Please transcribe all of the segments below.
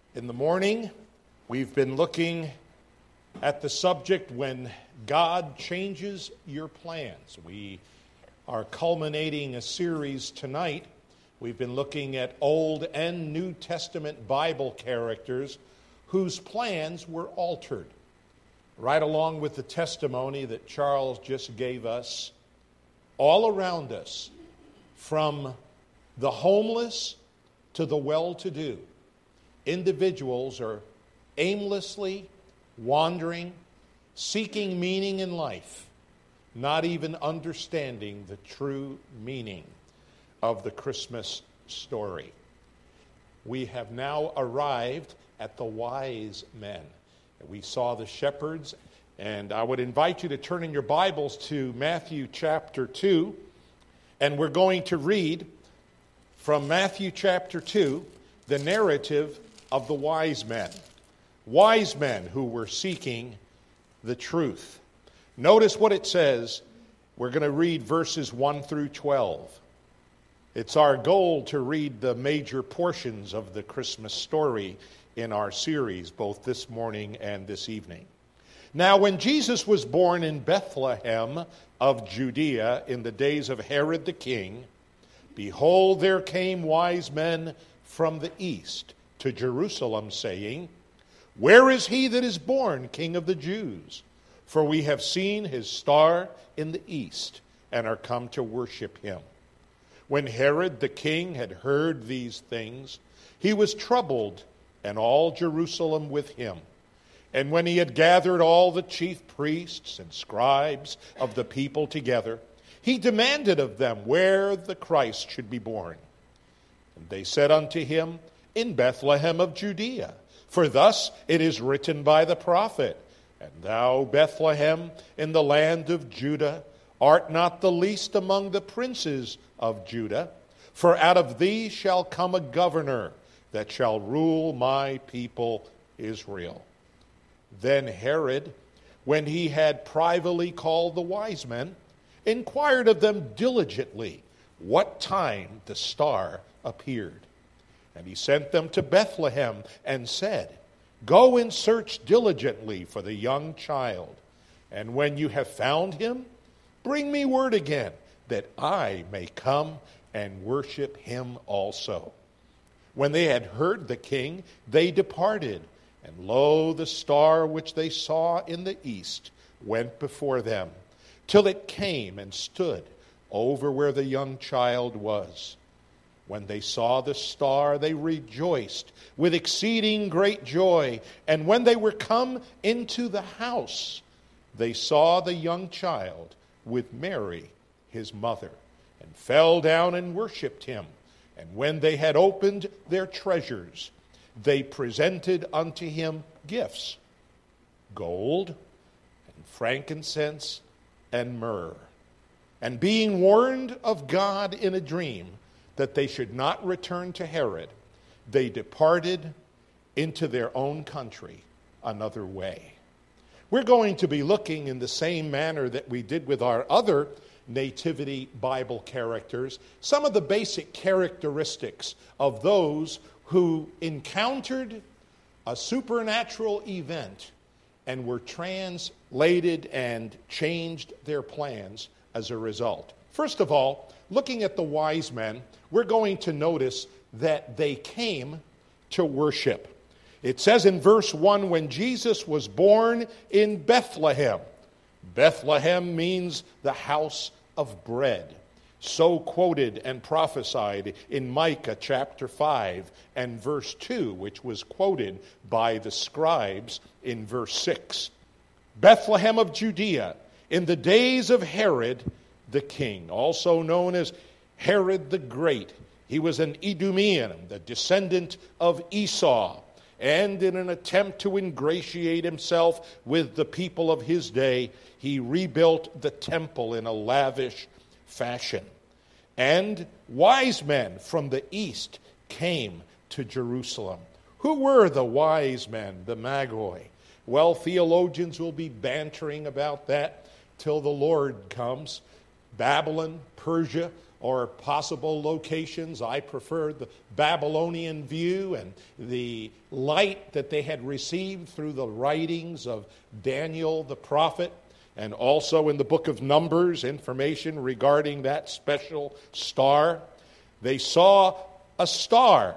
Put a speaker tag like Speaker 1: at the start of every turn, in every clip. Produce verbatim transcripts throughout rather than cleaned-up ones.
Speaker 1: In the morning, we've been looking at the subject when God changes your plans. We are culminating a series tonight. We've been looking at Old and New Testament Bible characters whose plans were altered. Right along with the testimony that Charles just gave us, all around us, from the homeless to the well-to-do, individuals are aimlessly wandering, seeking meaning in life, not even understanding the true meaning of the Christmas story. We have now arrived at the wise men. We saw the shepherds, and I would invite you to turn in your Bibles to Matthew chapter two, and we're going to read from Matthew chapter two the narrative of the wise men. Wise men who were seeking the truth. Notice what it says. We're going to read verses one through twelve. It's our goal to read the major portions of the Christmas story in our series, both this morning and this evening. Now, when Jesus was born in Bethlehem of Judea in the days of Herod the king, behold, there came wise men from the east to Jerusalem, saying, Where is he that is born King of the Jews? For we have seen his star in the east, and are come to worship him. When Herod the king had heard these things, he was troubled, and all Jerusalem with him. And when he had gathered all the chief priests and scribes of the people together, he demanded of them where the Christ should be born. And they said unto him, In Bethlehem of Judea. For thus it is written by the prophet, And thou, Bethlehem, in the land of Judah, art not the least among the princes of Judah. For out of thee shall come a governor that shall rule my people Israel. Then Herod, when he had privately called the wise men, inquired of them diligently what time the star appeared. And he sent them to Bethlehem and said, Go and search diligently for the young child. And when you have found him, bring me word again, that I may come and worship him also. When they had heard the king, they departed. And lo, the star which they saw in the east went before them, till it came and stood over where the young child was. When they saw the star, they rejoiced with exceeding great joy. And when they were come into the house, they saw the young child with Mary, his mother, and fell down and worshipped him. And when they had opened their treasures, they presented unto him gifts, gold and frankincense and myrrh. And being warned of God in a dream that they should not return to Herod, they departed into their own country another way. We're going to be looking in the same manner that we did with our other Nativity Bible characters, some of the basic characteristics of those who encountered a supernatural event and were translated and changed their plans as a result. First of all, looking at the wise men, we're going to notice that they came to worship. It says in verse one, when Jesus was born in Bethlehem. Bethlehem means the house of bread. So quoted and prophesied in Micah chapter five and verse two, which was quoted by the scribes in verse six. Bethlehem of Judea, in the days of Herod the king, also known as Herod the Great. He was an Idumean, the descendant of Esau, and in an attempt to ingratiate himself with the people of his day, he rebuilt the temple in a lavish fashion. And wise men from the east came to Jerusalem. Who were the wise men, the Magi? Well, theologians will be bantering about that till the Lord comes. Babylon, Persia, or possible locations. I prefer the Babylonian view and the light that they had received through the writings of Daniel the prophet, and also in the book of Numbers, information regarding that special star. They saw a star.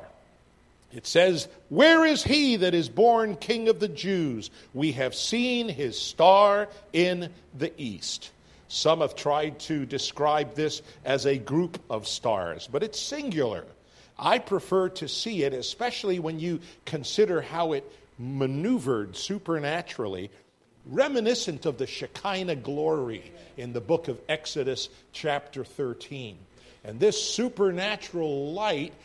Speaker 1: It says, "Where is he that is born King of the Jews? We have seen his star in the east." Some have tried to describe this as a group of stars, but it's singular. I prefer to see it, especially when you consider how it maneuvered supernaturally, reminiscent of the Shekinah glory in the book of Exodus chapter thirteen. And this supernatural light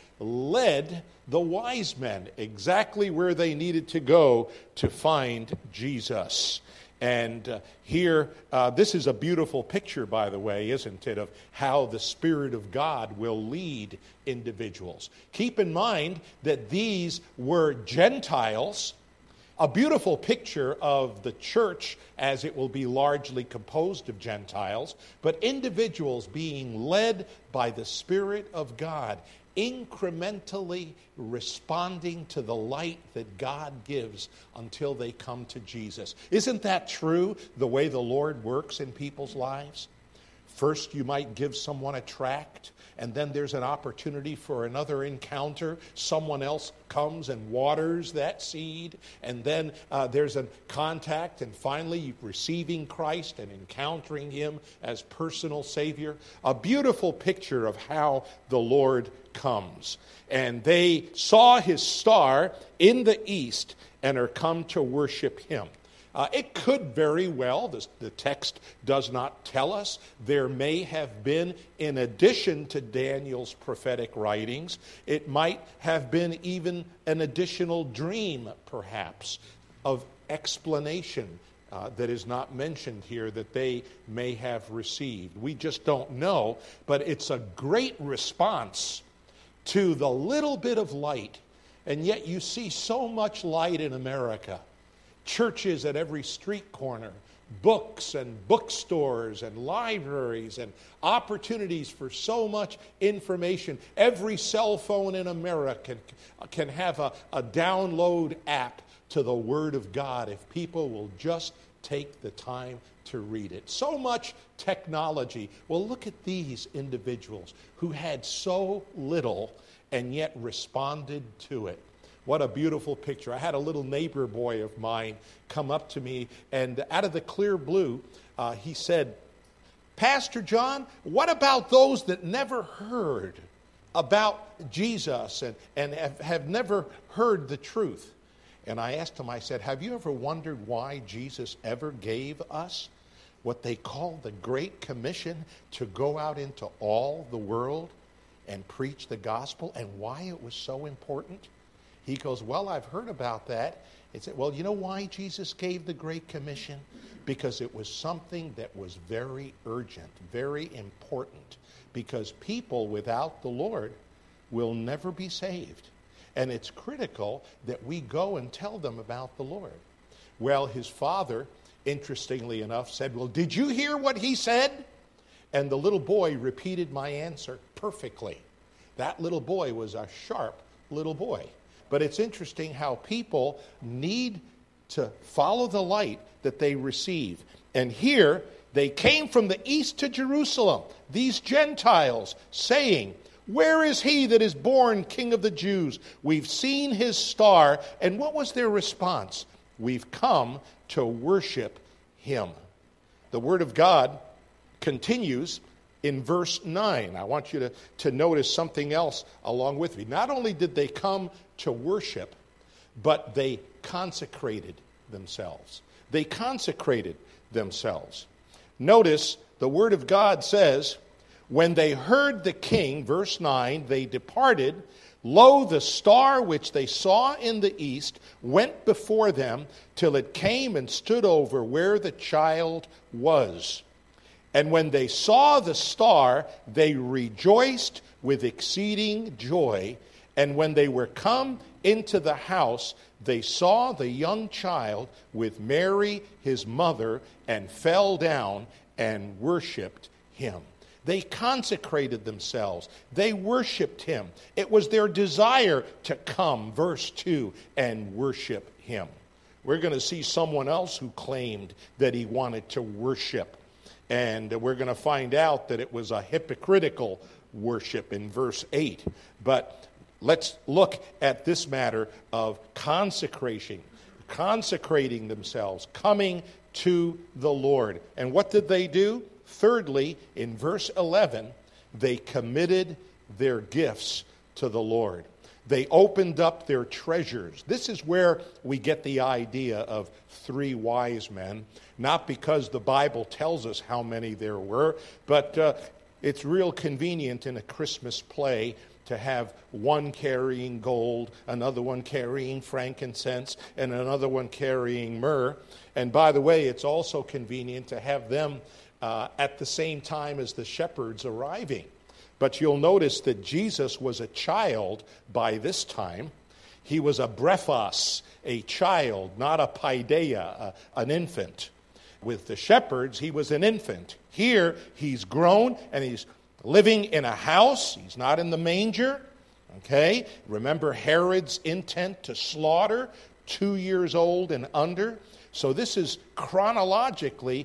Speaker 1: led the wise men exactly where they needed to go to find Jesus. And uh, here, uh, this is a beautiful picture, by the way, isn't it, of how the Spirit of God will lead individuals. Keep in mind that these were Gentiles, a beautiful picture of the church as it will be largely composed of Gentiles, but individuals being led by the Spirit of God, incrementally responding to the light that God gives until they come to Jesus. Isn't that true, the way the Lord works in people's lives? First, you might give someone a tract, and then there's an opportunity for another encounter. Someone else comes and waters that seed, and then uh, there's a contact, and finally receiving Christ and encountering Him as personal Savior. A beautiful picture of how the Lord comes. And they saw His star in the east and are come to worship Him. Uh, it could very well, the, the text does not tell us, there may have been, in addition to Daniel's prophetic writings, it might have been even an additional dream, perhaps, of explanation uh, that is not mentioned here that they may have received. We just don't know, but it's a great response to the little bit of light. And yet you see so much light in America. Churches at every street corner, books and bookstores and libraries and opportunities for so much information. Every cell phone in America can, can have a, a download app to the Word of God if people will just take the time to read it. So much technology. Well, look at these individuals who had so little and yet responded to it. What a beautiful picture. I had a little neighbor boy of mine come up to me, and out of the clear blue, uh, he said, "Pastor John, what about those that never heard about Jesus and, and have, have never heard the truth?" And I asked him, I said, "Have you ever wondered why Jesus ever gave us what they call the Great Commission to go out into all the world and preach the gospel, and why it was so important?" He goes, "Well, I've heard about that." He said, "Well, you know why Jesus gave the Great Commission? Because it was something that was very urgent, very important. Because people without the Lord will never be saved. And it's critical that we go and tell them about the Lord." Well, his father, interestingly enough, said, "Well, did you hear what he said?" And the little boy repeated my answer perfectly. That little boy was a sharp little boy. But it's interesting how people need to follow the light that they receive. And here, they came from the east to Jerusalem, these Gentiles, saying, "Where is he that is born King of the Jews? We've seen his star." And what was their response? "We've come to worship him." The Word of God continues in verse nine. I want you to, to notice something else along with me. Not only did they come to worship, but they consecrated themselves. They consecrated themselves. Notice the Word of God says, "When they heard the king," verse nine, "they departed. Lo, the star which they saw in the east went before them till it came and stood over where the child was. And when they saw the star, they rejoiced with exceeding joy. And when they were come into the house, they saw the young child with Mary his mother, and fell down and worshipped him." They consecrated themselves. They worshiped him. It was their desire to come, verse two, and worship him. We're going to see someone else who claimed that he wanted to worship. And we're going to find out that it was a hypocritical worship in verse eight. But let's look at this matter of consecration, consecrating themselves, coming to the Lord. And what did they do? Thirdly, in verse eleven, they committed their gifts to the Lord. They opened up their treasures. This is where we get the idea of three wise men, not because the Bible tells us how many there were, but uh, it's real convenient in a Christmas play to have one carrying gold, another one carrying frankincense, and another one carrying myrrh. And by the way, it's also convenient to have them uh, at the same time as the shepherds arriving. But you'll notice that Jesus was a child by this time. He was a brephos, a child, not a paideia, a, an infant. With the shepherds, he was an infant. Here, he's grown and he's living in a house. He's not in the manger. Okay? Remember Herod's intent to slaughter two years old and under. So this is chronologically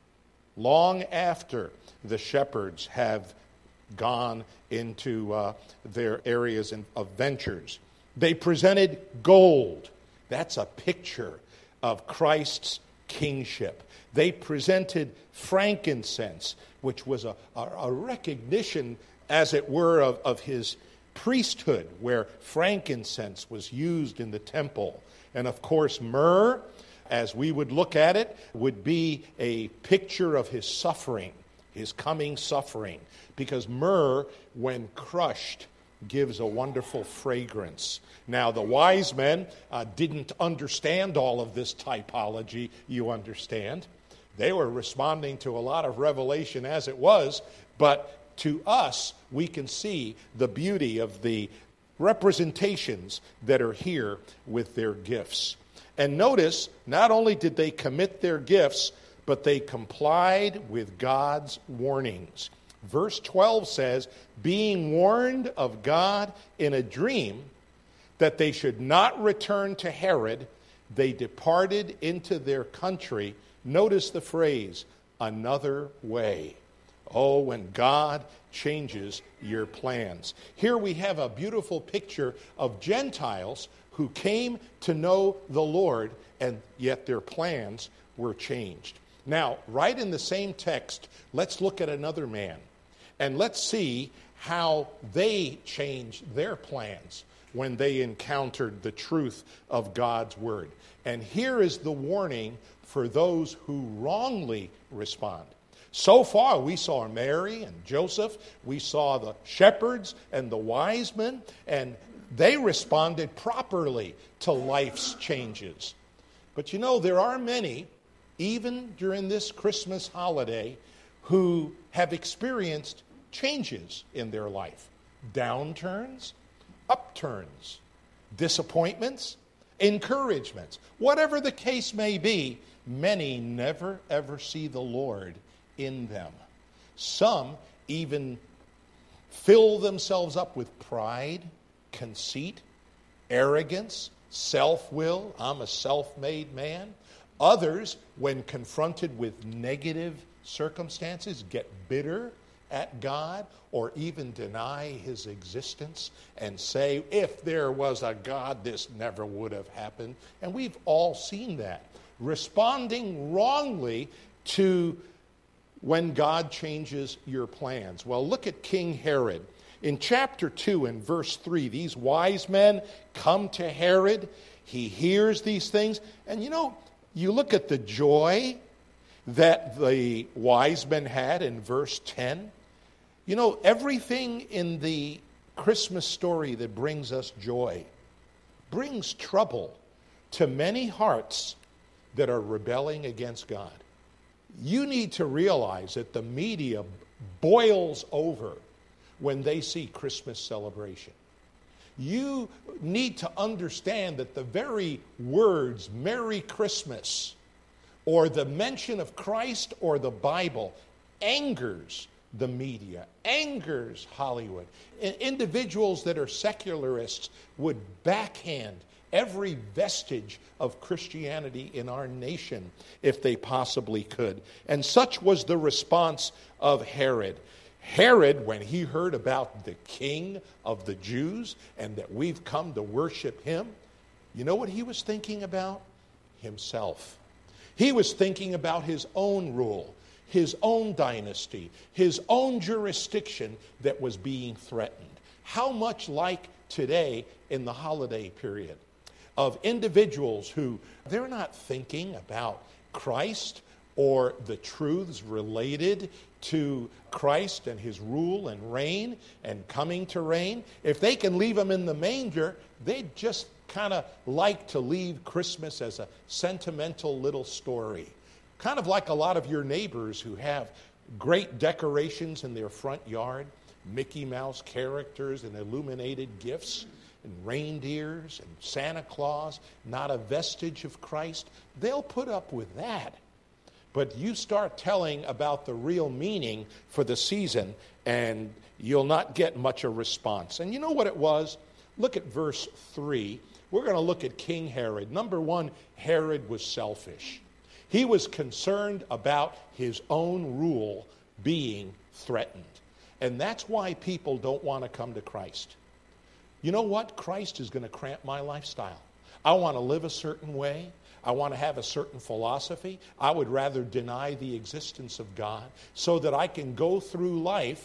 Speaker 1: long after the shepherds have gone into uh, their areas of ventures. They presented gold. That's a picture of Christ's kingship. They presented frankincense, which was a, a, a recognition, as it were, of, of his priesthood, where frankincense was used in the temple. And of course, myrrh, as we would look at it, would be a picture of his suffering, his coming suffering. Because myrrh, when crushed, gives a wonderful fragrance. Now, the wise men uh, didn't understand all of this typology, you understand. They were responding to a lot of revelation as it was, but to us, we can see the beauty of the representations that are here with their gifts. And notice, not only did they commit their gifts, but they complied with God's warnings. Verse twelve says, being warned of God in a dream that they should not return to Herod, they departed into their country. Notice the phrase, another way. Oh, when God changes your plans. Here we have a beautiful picture of Gentiles who came to know the Lord, and yet their plans were changed. Now, right in the same text, let's look at another man. And let's see how they changed their plans when they encountered the truth of God's word. And here is the warning for those who wrongly respond. So far, we saw Mary and Joseph. We saw the shepherds and the wise men. And they responded properly to life's changes. But you know, there are many, even during this Christmas holiday, who have experienced changes in their life. Downturns, upturns, disappointments, encouragements. Whatever the case may be, many never ever see the Lord in them. Some even fill themselves up with pride, conceit, arrogance, self-will. I'm a self-made man. Others, when confronted with negative circumstances, get bitter at God, or even deny his existence and say, if there was a God, this never would have happened. And we've all seen that. Responding wrongly to when God changes your plans. Well, look at King Herod. In chapter two and verse three, these wise men come to Herod. He hears these things. And you know, you look at the joy that the wise men had in verse ten. You know, everything in the Christmas story that brings us joy brings trouble to many hearts that are rebelling against God. You need to realize that the media boils over when they see Christmas celebration. You need to understand that the very words Merry Christmas or the mention of Christ or the Bible angers the media, angers Hollywood. I- individuals that are secularists would backhand every vestige of Christianity in our nation if they possibly could. And such was the response of Herod. Herod, when he heard about the king of the Jews and that we've come to worship him, you know what he was thinking about? Himself. He was thinking about his own rule, his own dynasty, his own jurisdiction that was being threatened. How much like today in the holiday period of individuals who, they're not thinking about Christ or the truths related to Christ and his rule and reign and coming to reign. If they can leave him in the manger, they'd just kind of like to leave Christmas as a sentimental little story. Kind of like a lot of your neighbors who have great decorations in their front yard, Mickey Mouse characters and illuminated gifts, and reindeers and Santa Claus, not a vestige of Christ. They'll put up with that. But you start telling about the real meaning for the season, and you'll not get much a response. And you know what it was? Look at verse three. We're going to look at King Herod. Number one, Herod was selfish. He was concerned about his own rule being threatened. And that's why people don't want to come to Christ. You know what? Christ is going to cramp my lifestyle. I want to live a certain way. I want to have a certain philosophy. I would rather deny the existence of God so that I can go through life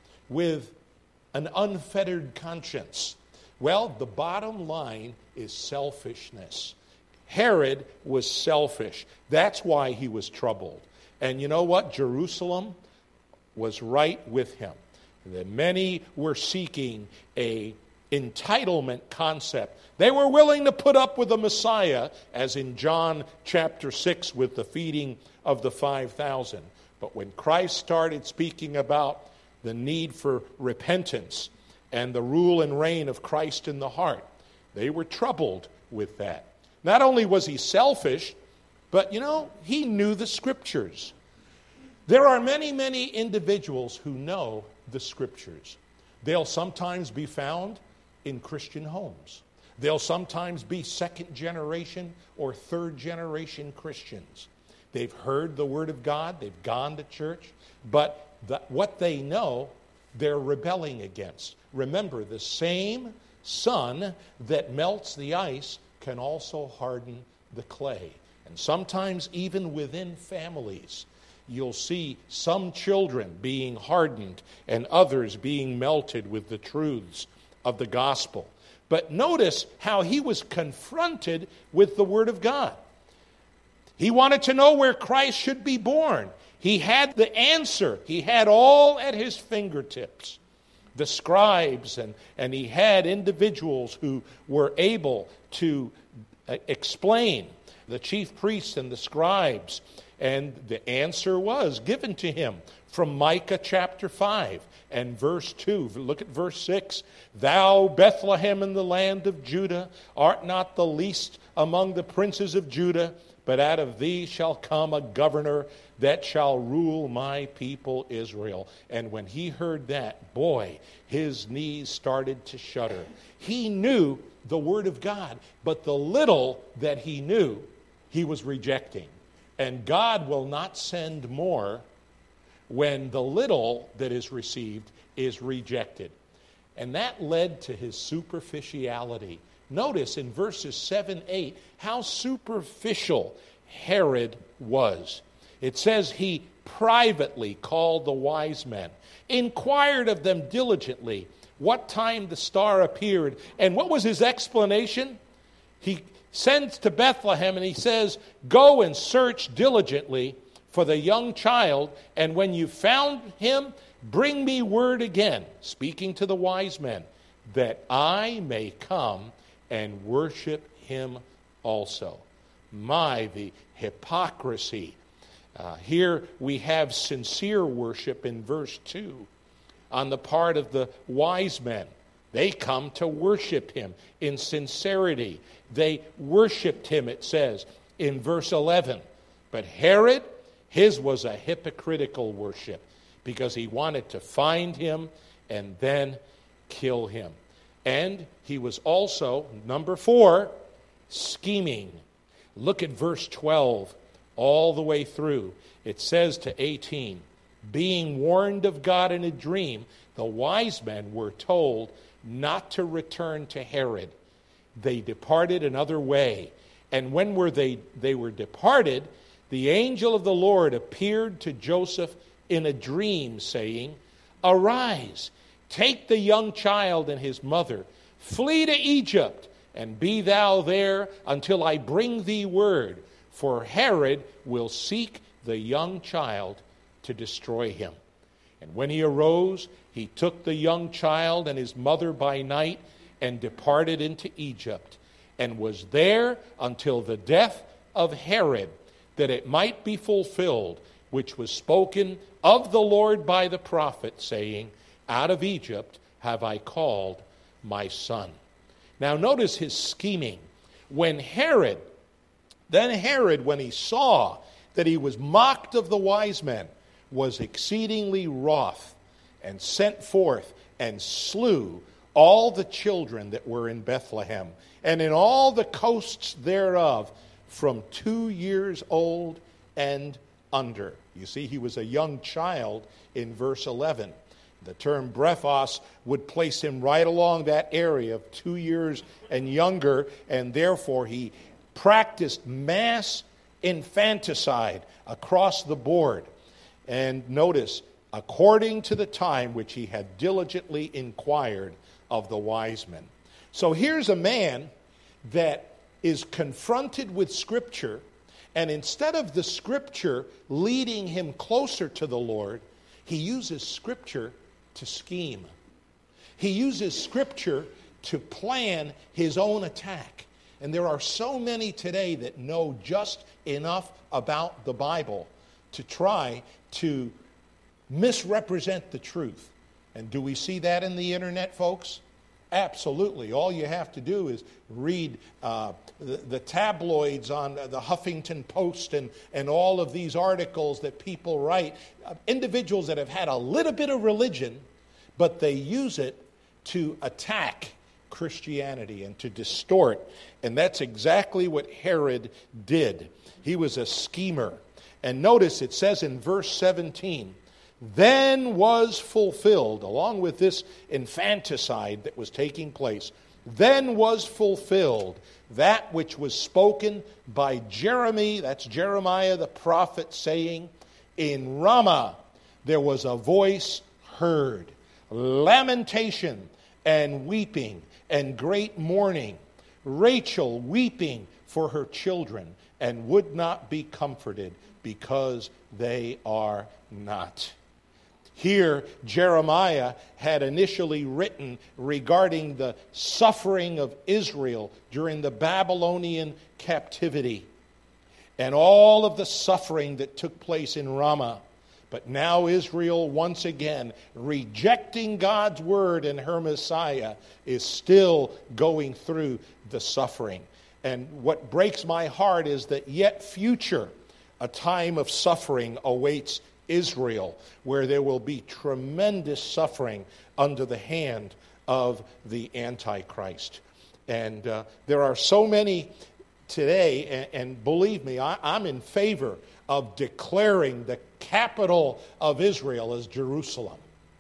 Speaker 1: with an unfettered conscience. Well, the bottom line is selfishness. Herod was selfish. That's why he was troubled. And you know what? Jerusalem was right with him. That many were seeking a entitlement concept. They were willing to put up with the Messiah, as in John chapter six with the feeding of the five thousand. But when Christ started speaking about the need for repentance and the rule and reign of Christ in the heart, they were troubled with that. Not only was he selfish, but, you know, he knew the Scriptures. There are many, many individuals who know the Scriptures. They'll sometimes be found in Christian homes. They'll sometimes be second generation or third generation Christians. They've heard the Word of God, they've gone to church, but the, what they know, they're rebelling against. Remember, the same sun that melts the ice can also harden the clay. And sometimes even within families, you'll see some children being hardened and others being melted with the truths of the gospel. But notice how he was confronted with the Word of God. He wanted to know where Christ should be born. He had the answer. He had all at his fingertips. The scribes, and, and he had individuals who were able to uh, explain, the chief priests and the scribes. And the answer was given to him from Micah chapter five and verse two. Look at verse six. Thou, Bethlehem in the land of Judah, art not the least among the princes of Judah, but out of thee shall come a governor that shall rule my people Israel. And when he heard that, boy, his knees started to shudder. He knew the Word of God, but the little that he knew, he was rejecting. And God will not send more when the little that is received is rejected. And that led to his superficiality. Notice in verses seven, eight, how superficial Herod was. It says he privately called the wise men, inquired of them diligently what time the star appeared. And what was his explanation? He sends to Bethlehem and he says, go and search diligently for the young child, and when you found him, bring me word again, speaking to the wise men, that I may come and worship him also. My, the hypocrisy. Uh, here we have sincere worship in verse two on the part of the wise men. They come to worship him in sincerity. They worshiped him, it says, in verse eleven. But Herod, his was a hypocritical worship. because he wanted to find him and then kill him. And he was also, number four, scheming. Look at verse twelve all the way through. It says to eighteen, being warned of God in a dream, the wise men were told not to return to Herod. They departed another way. And when were they, they were departed, the angel of the Lord appeared to Joseph in a dream, saying, arise, take the young child and his mother, flee to Egypt, and be thou there until I bring thee word, for Herod will seek the young child to destroy him. And when he arose, he took the young child and his mother by night and departed into Egypt, and was there until the death of Herod, that it might be fulfilled, which was spoken of the Lord by the prophet, saying, out of Egypt have I called my son. Now notice his scheming. When Herod, then Herod, when he saw that he was mocked of the wise men, was exceedingly wroth, and sent forth and slew all the children that were in Bethlehem, and in all the coasts thereof, from two years old and under. You see, he was a young child in verse eleven. The term brephos would place him right along that area of two years and younger, and therefore he practiced mass infanticide across the board. And notice, according to the time which he had diligently inquired of the wise men. So here's a man that is confronted with Scripture, and instead of the Scripture leading him closer to the Lord, he uses Scripture to scheme. He uses Scripture to plan his own attack. And there are so many today that know just enough about the Bible to try to misrepresent the truth. And do we see that in the internet, folks? Absolutely. All you have to do is read uh, the, the tabloids on the Huffington Post and, and all of these articles that people write. Uh, individuals that have had a little bit of religion, but they use it to attack Christianity and to distort. And that's exactly what Herod did. He was a schemer. And notice it says in verse seventeen, then was fulfilled, along with this infanticide that was taking place, then was fulfilled that which was spoken by Jeremy, that's Jeremiah the prophet, saying, in Ramah there was a voice heard, lamentation and weeping and great mourning, Rachel weeping for her children, and would not be comforted because they are not. Here, Jeremiah had initially written regarding the suffering of Israel during the Babylonian captivity and all of the suffering that took place in Ramah. But now Israel, once again, rejecting God's word and her Messiah, is still going through the suffering. And what breaks my heart is that yet future, a time of suffering awaits Israel, where there will be tremendous suffering under the hand of the Antichrist. And uh, there are so many today, and, and believe me, I, I'm in favor of declaring the capital of Israel as Jerusalem.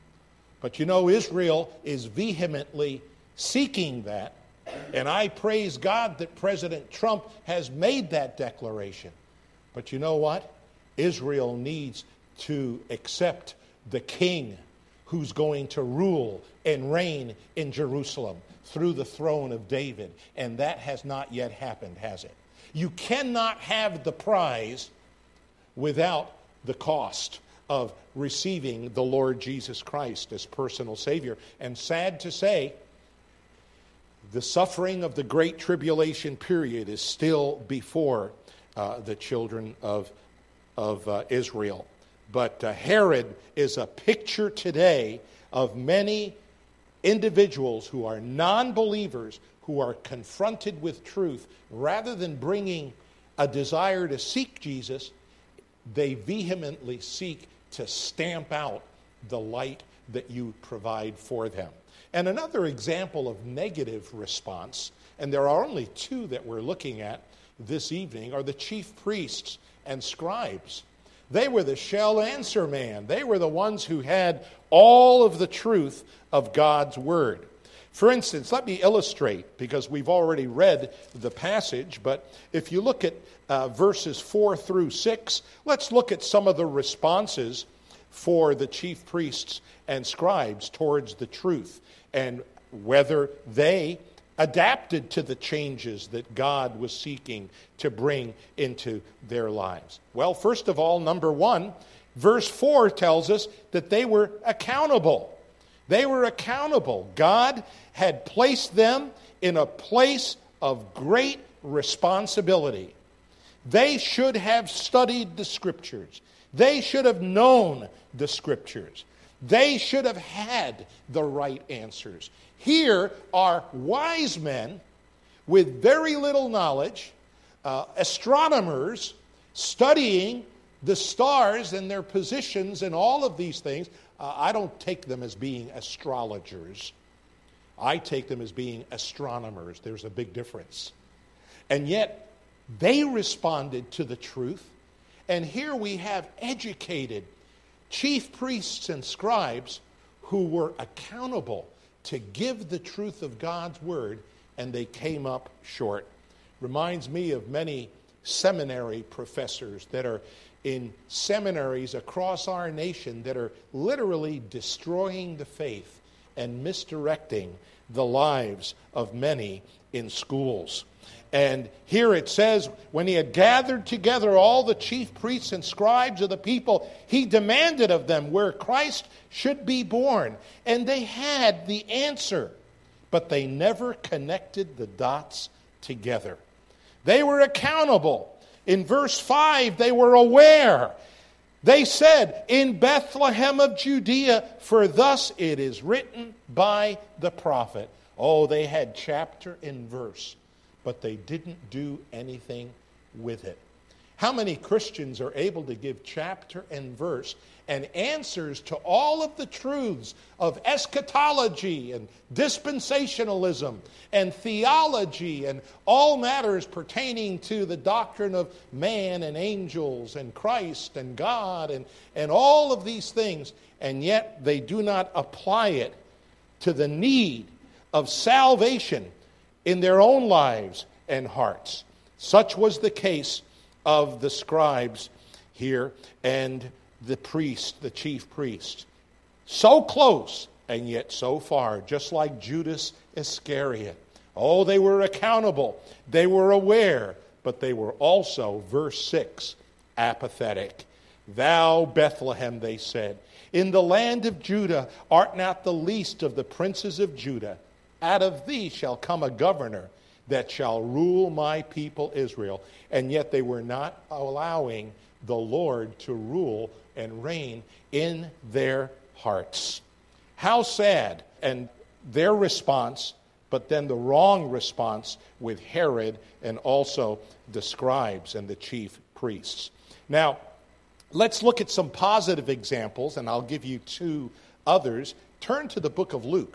Speaker 1: But you know, Israel is vehemently seeking that, and I praise God that President Trump has made that declaration. But you know what? Israel needs to accept the king who's going to rule and reign in Jerusalem through the throne of David. And that has not yet happened, has it? You cannot have the prize without the cost of receiving the Lord Jesus Christ as personal Savior. And sad to say, the suffering of the Great Tribulation period is still before uh, the children of, of uh, Israel. But uh, Herod is a picture today of many individuals who are non-believers, who are confronted with truth. Rather than bringing a desire to seek Jesus, they vehemently seek to stamp out the light that you provide for them. And another example of negative response, and there are only two that we're looking at this evening, are the chief priests and scribes. They were the shall answer man. They were the ones who had all of the truth of God's word. For instance, let me illustrate, because we've already read the passage, but if you look at uh, verses four through six, let's look at some of the responses for the chief priests and scribes towards the truth, and whether they adapted to the changes that God was seeking to bring into their lives. Well, first of all, number one, verse four tells us that they were accountable. They were accountable. God had placed them in a place of great responsibility. They should have studied the Scriptures. They should have known the Scriptures. They should have had the right answers. Here are wise men with very little knowledge, uh, astronomers studying the stars and their positions and all of these things. Uh, I don't take them as being astrologers. I take them as being astronomers. There's a big difference. And yet, they responded to the truth. And here we have educated chief priests and scribes who were accountable to give the truth of God's word, and they came up short. Reminds me of many seminary professors that are in seminaries across our nation that are literally destroying the faith and misdirecting the lives of many in schools. And here it says, when he had gathered together all the chief priests and scribes of the people, he demanded of them where Christ should be born. And they had the answer, but they never connected the dots together. They were accountable. In verse five, they were aware. They said, in Bethlehem of Judea, for thus it is written by the prophet. Oh, they had chapter and verse, but they didn't do anything with it. How many Christians are able to give chapter and verse and answers to all of the truths of eschatology and dispensationalism and theology and all matters pertaining to the doctrine of man and angels and Christ and God and, and all of these things, and yet they do not apply it to the need of salvation in their own lives and hearts. Such was the case of the scribes here and the priest, the chief priest. So close and yet so far, just like Judas Iscariot. Oh, they were accountable. They were aware, but they were also, verse six, apathetic. Thou, Bethlehem, they said, in the land of Judah art not the least of the princes of Judah. Out of thee shall come a governor that shall rule my people Israel. And yet they were not allowing the Lord to rule and reign in their hearts. How sad. And their response, but then the wrong response with Herod and also the scribes and the chief priests. Now, let's look at some positive examples, and I'll give you two others. Turn to the book of Luke.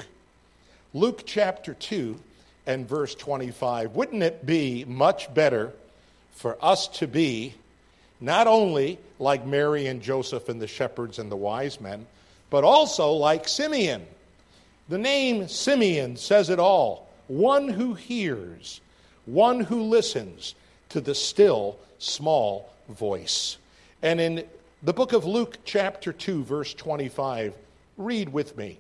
Speaker 1: Luke chapter two and verse twenty-five. Wouldn't it be much better for us to be not only like Mary and Joseph and the shepherds and the wise men, but also like Simeon? The name Simeon says it all. One who hears, one who listens to the still small voice. And in the book of Luke chapter two, verse twenty-five, read with me.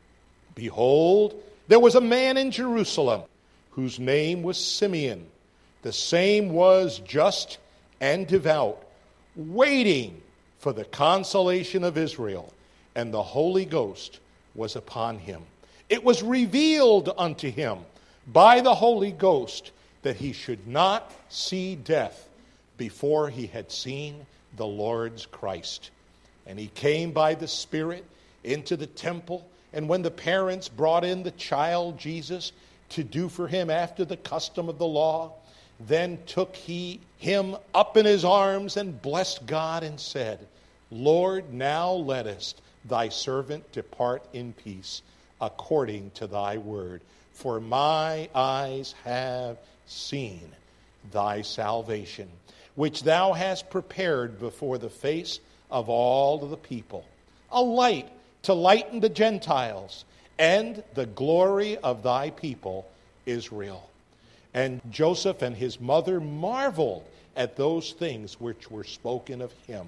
Speaker 1: Behold, there was a man in Jerusalem whose name was Simeon. The same was just and devout, waiting for the consolation of Israel, and the Holy Ghost was upon him. It was revealed unto him by the Holy Ghost that he should not see death before he had seen the Lord's Christ. And he came by the Spirit into the temple, and when the parents brought in the child Jesus to do for him after the custom of the law, then took he him up in his arms and blessed God and said, Lord, now lettest thy servant depart in peace, according to thy word. For my eyes have seen thy salvation, which thou hast prepared before the face of all of the people, a light to lighten the Gentiles, and the glory of thy people Israel. And Joseph and his mother marveled at those things which were spoken of him.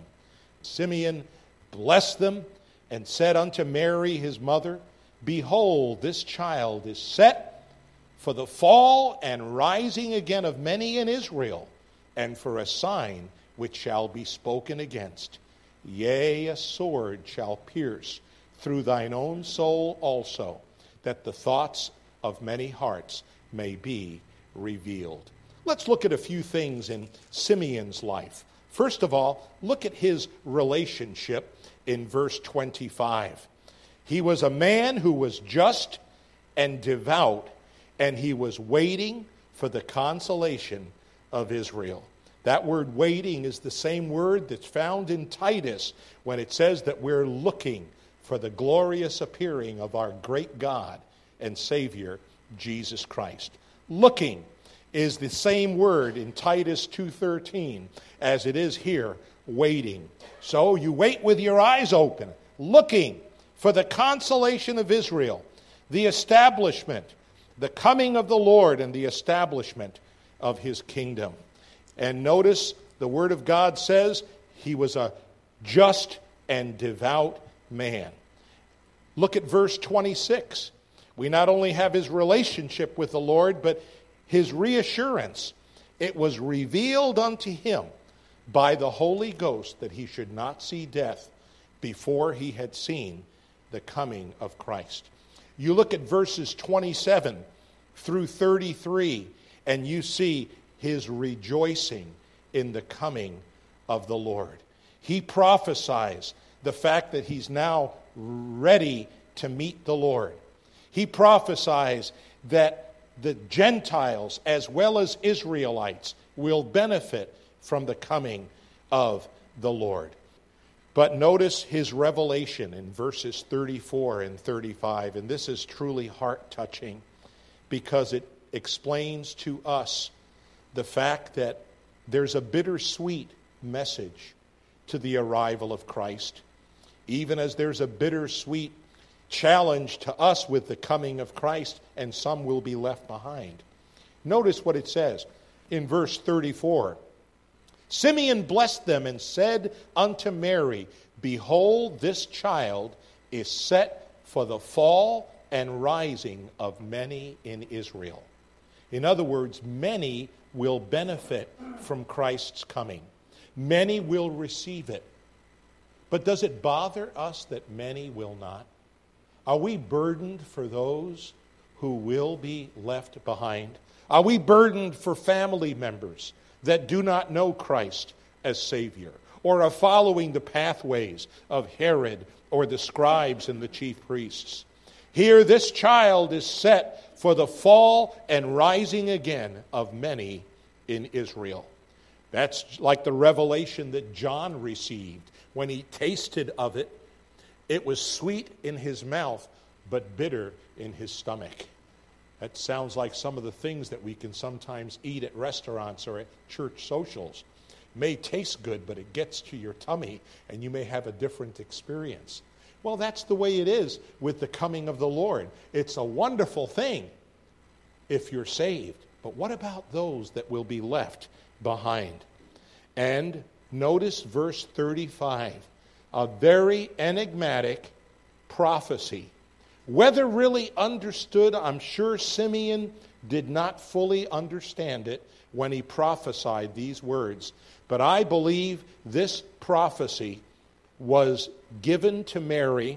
Speaker 1: Simeon blessed them and said unto Mary his mother, Behold, this child is set for the fall and rising again of many in Israel, and for a sign which shall be spoken against. Yea, a sword shall pierce through thine own soul also, that the thoughts of many hearts may be revealed. Let's look at a few things in Simeon's life. First of all, look at his relationship in verse twenty-five. He was a man who was just and devout, and he was waiting for the consolation of Israel. That word waiting is the same word that's found in Titus when it says that we're looking for the glorious appearing of our great God and Savior, Jesus Christ. Looking is the same word in Titus two thirteen as it is here, waiting. So you wait with your eyes open, looking for the consolation of Israel, the establishment, the coming of the Lord, and the establishment of his kingdom. And notice the Word of God says he was a just and devout man. Look at verse twenty-six. We not only have his relationship with the Lord, but his reassurance. It was revealed unto him by the Holy Ghost that he should not see death before he had seen the coming of Christ. You look at verses twenty-seven through thirty-three, and you see his rejoicing in the coming of the Lord. He prophesies the fact that he's now ready to meet the Lord. He prophesies that the Gentiles as well as Israelites will benefit from the coming of the Lord. But notice his revelation in verses thirty-four and thirty-five, and this is truly heart-touching because it explains to us the fact that there's a bittersweet message to the arrival of Christ, even as there's a bittersweet challenge to us with the coming of Christ, and some will be left behind. Notice what it says in verse thirty-four. Simeon blessed them and said unto Mary, Behold, this child is set for the fall and rising of many in Israel. In other words, many will benefit from Christ's coming. Many will receive it. But does it bother us that many will not? Are we burdened for those who will be left behind? Are we burdened for family members that do not know Christ as Savior, or are following the pathways of Herod or the scribes and the chief priests? Here this child is set for the fall and rising again of many in Israel. That's like the revelation that John received when he tasted of it. It was sweet in his mouth, but bitter in his stomach. That sounds like some of the things that we can sometimes eat at restaurants or at church socials. It may taste good, but it gets to your tummy, and you may have a different experience. Well, that's the way it is with the coming of the Lord. It's a wonderful thing if you're saved. But what about those that will be left behind? And notice verse thirty-five, a very enigmatic prophecy. Whether really understood, I'm sure Simeon did not fully understand it when he prophesied these words. But I believe this prophecy was given to Mary,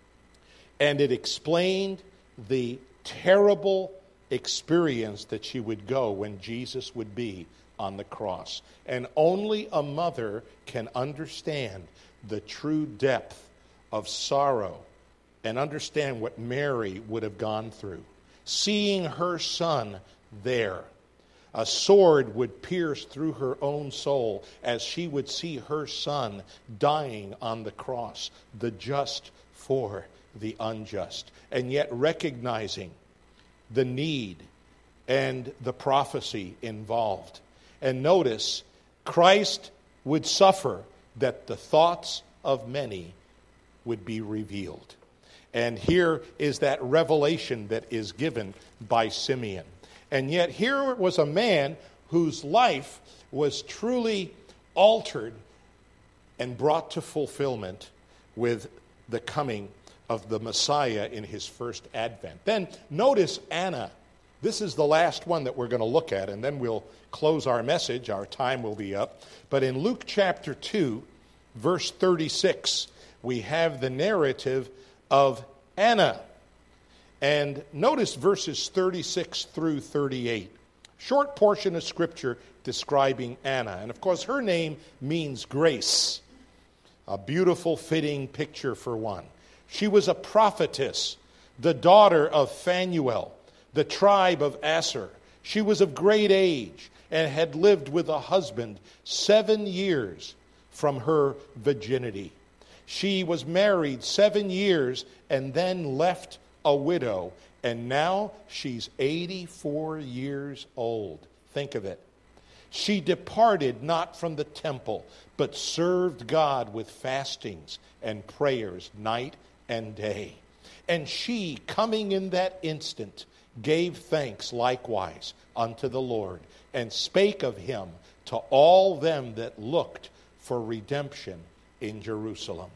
Speaker 1: and it explained the terrible experience that she would go when Jesus would be on the cross. And only a mother can understand the true depth of sorrow and understand what Mary would have gone through. Seeing her son there, a sword would pierce through her own soul as she would see her son dying on the cross, the just for the unjust, and yet recognizing the need and the prophecy involved. And notice, Christ would suffer that the thoughts of many would be revealed. And here is that revelation that is given by Simeon. And yet here was a man whose life was truly altered and brought to fulfillment with the coming of the Messiah in his first advent. Then notice Anna. This is the last one that we're going to look at, and then we'll close our message. Our time will be up. But in Luke chapter two, verse thirty-six, we have the narrative of Anna. And notice verses thirty-six through thirty-eight. Short portion of scripture describing Anna. And of course, her name means grace. A beautiful, fitting picture for one. She was a prophetess, the daughter of Phanuel, the tribe of Aser. She was of great age and had lived with a husband seven years from her virginity. She was married seven years and then left a widow, and now she's eighty-four years old. Think of it. She departed not from the temple, but served God with fastings and prayers night and day. And she, coming in that instant, gave thanks likewise unto the Lord, and spake of him to all them that looked for redemption in Jerusalem.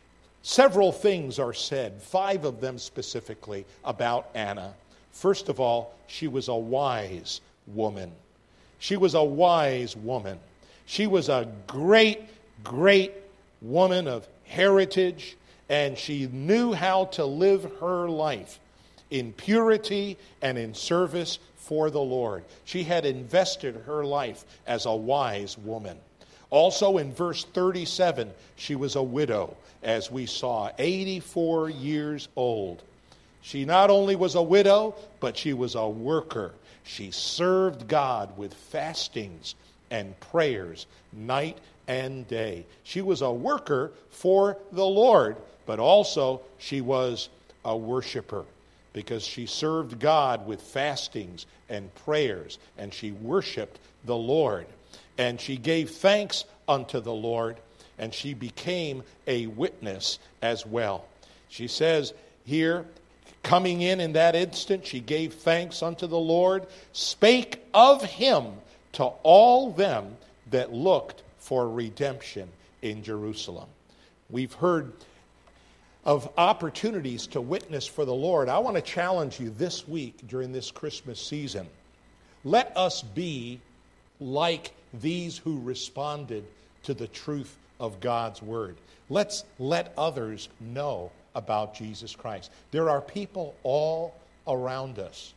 Speaker 1: Several things are said, five of them specifically, about Anna. First of all, she was a wise woman. She was a wise woman. She was a great, great woman of heritage, and she knew how to live her life in purity and in service for the Lord. She had invested her life as a wise woman. Also in verse thirty-seven, she was a widow, as we saw, eighty-four years old. She not only was a widow, but she was a worker. She served God with fastings and prayers night and day. She was a worker for the Lord, but also she was a worshiper, because she served God with fastings and prayers, and she worshiped the Lord. And she gave thanks unto the Lord, and she became a witness as well. She says here, coming in in that instant, she gave thanks unto the Lord, spake of him to all them that looked for redemption in Jerusalem. We've heard of opportunities to witness for the Lord. I want to challenge you this week during this Christmas season. Let us be like these who responded to the truth of God's word. Let's let others know about Jesus Christ. There are people all around us.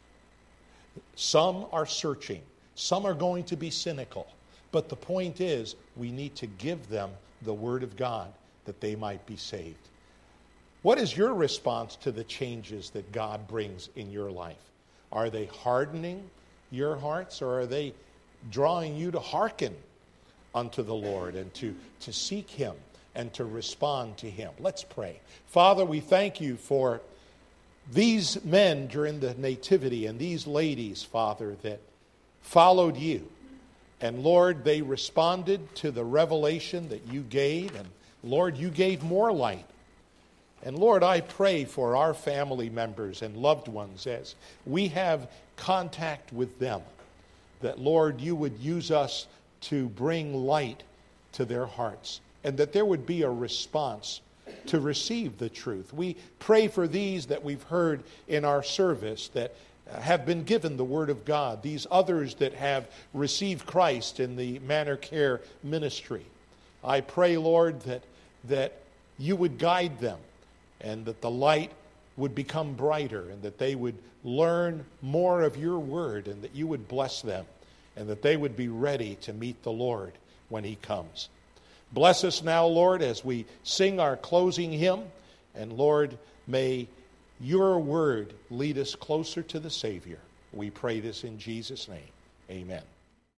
Speaker 1: Some are searching. Some are going to be cynical. But the point is, we need to give them the word of God that they might be saved. What is your response to the changes that God brings in your life? Are they hardening your hearts, or are they drawing you to hearken unto the Lord and to, to seek him and to respond to him? Let's pray. Father, we thank you for these men during the nativity and these ladies, Father, that followed you. And Lord, they responded to the revelation that you gave, and Lord, you gave more light. And Lord, I pray for our family members and loved ones as we have contact with them, that Lord, you would use us to bring light to their hearts, and that there would be a response to receive the truth. We pray for these that we've heard in our service that have been given the Word of God, these others that have received Christ in the Manor Care ministry. I pray, Lord, that, that you would guide them, and that the light would become brighter, and that they would learn more of your word, and that you would bless them, and that they would be ready to meet the Lord when he comes. Bless us now, Lord, as we sing our closing hymn, and Lord, may your word lead us closer to the Savior. We pray this in Jesus' name. Amen.